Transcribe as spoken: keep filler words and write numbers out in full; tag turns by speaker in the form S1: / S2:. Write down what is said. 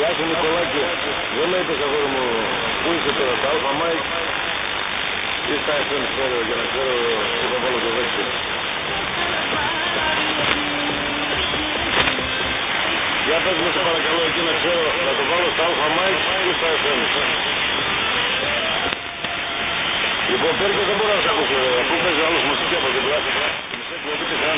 S1: Γεια σου Νικολάκη. Δεν με είπες αγόρι μου πού είσαι τώρα, τα Alpha Mike ή στα εφ εμ Stereo για να ξέρω που θα βάλω το δέξιο. Για πες μου σε παρακαλώ εκεί να ξέρω να το βάλω στα Alpha Mike ή στα εφ εμ. Λοιπόν, Πέρκο δεν μπορώ να σ' ακούσω, αφού παίζει άλλος μουσική από την πλάτη.